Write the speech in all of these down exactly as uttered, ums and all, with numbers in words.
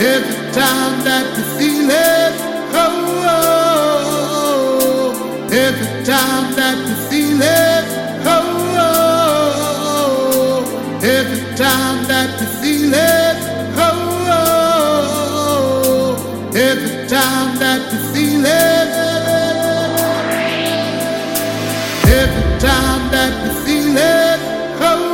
every time that you feel it. Oh, oh, oh, every time that you feel it. Oh, oh, oh, every time that you feel it. Oh, oh, oh, every time that you feel it. Every time that you feel it. Oh,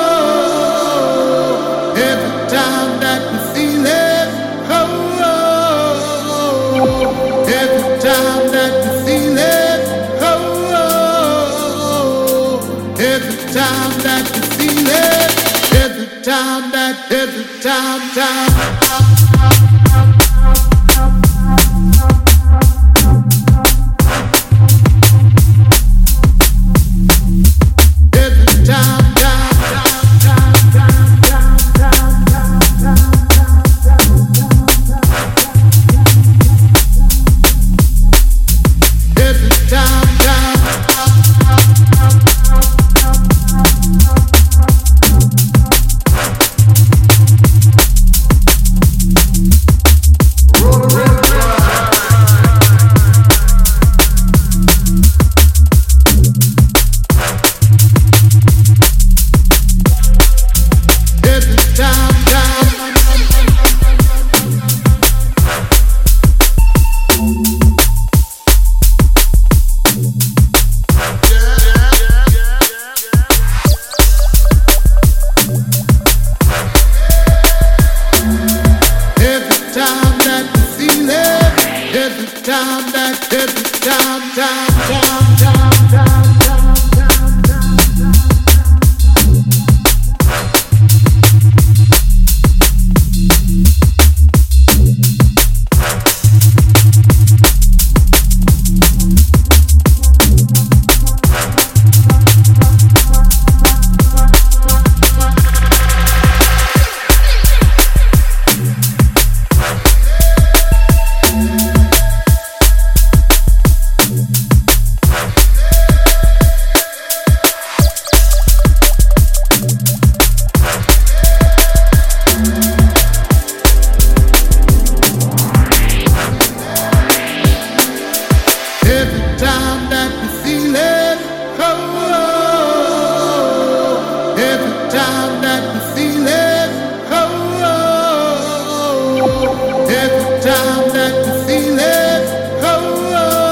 oh, oh, every time that you feel it. Oh, oh, oh, every time that you feel it. Oh, oh, oh, every time that you feel it. Every time that, every time, time. Time that every time, time, time, time, time, every time that you feel it. Oh, oh, every time that you feel it. Oh, oh, every time that you feel it. Oh,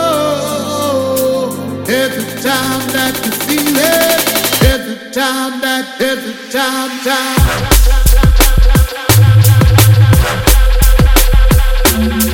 oh, every time that you feel it. Every time that, every time, time.